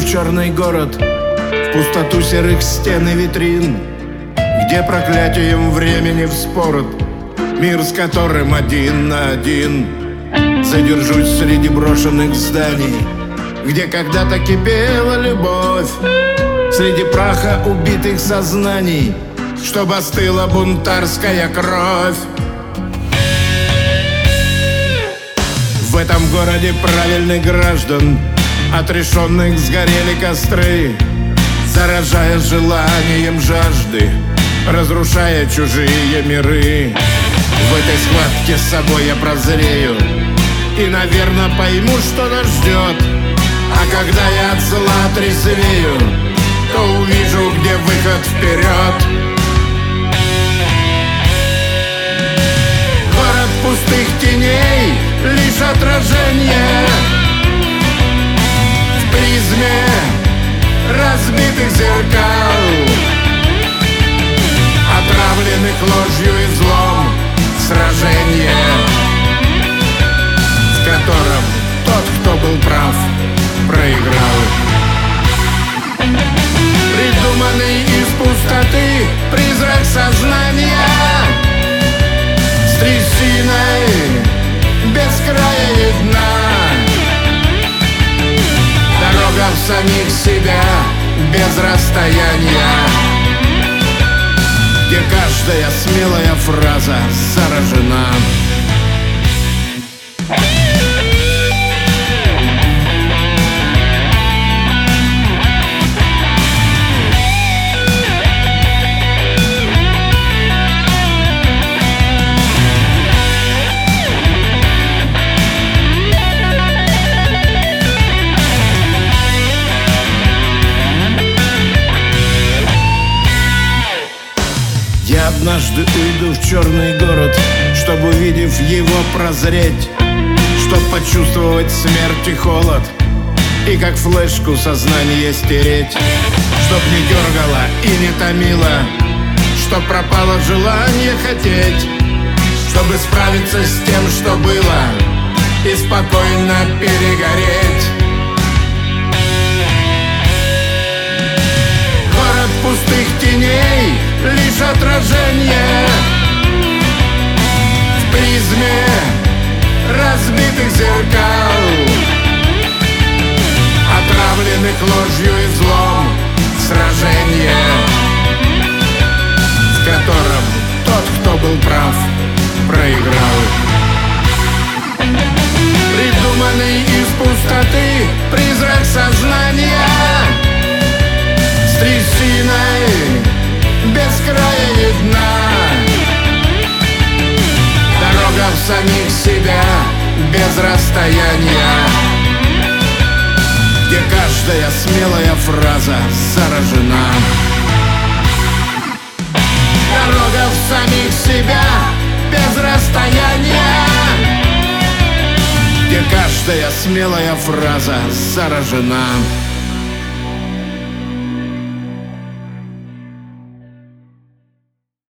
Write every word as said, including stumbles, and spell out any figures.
в черный город, в пустоту серых стен и витрин, где проклятием времени вспорот мир, с которым один на один. Задержусь среди брошенных зданий, где когда-то кипела любовь, среди праха убитых сознаний, чтобы остыла бунтарская кровь. В этом городе правильных граждан, отрешенных сгорели костры, заражая желанием жажды, разрушая чужие миры. В этой схватке с собой я прозрею и, наверное, пойму, что нас ждет. А когда я от зла трезвею, то увижу, где выход вперед. Город пустых теней, лишь отражение в призме разбитых зеркал, отравленных ложью и злом. Сражение, в котором тот, кто был прав, проиграл. Придуманный из пустоты призрак сознания, с трясиной без края и дна. Дорога в самих себя, без расстояния, где каждая смелая фраза заражена. Я однажды уйду в черный город, чтобы, увидев его, прозреть, чтоб почувствовать смерть и холод, и как флешку сознание стереть, чтоб не дергало и не томило, чтоб пропало желание хотеть, чтобы справиться с тем, что было, и спокойно перегореть. Город пустых теней, лишь отражение в призме разбитых зеркал, отравленных ложью и злом. Сражение, в котором тот, кто был прав, проиграл. Придуманный из пустоты призрак сознания, с трясиной без края и дна. Дорога в самих себя, без расстояния, где каждая смелая фраза заражена. Дорога в самих себя, без расстояния, где каждая смелая фраза заражена.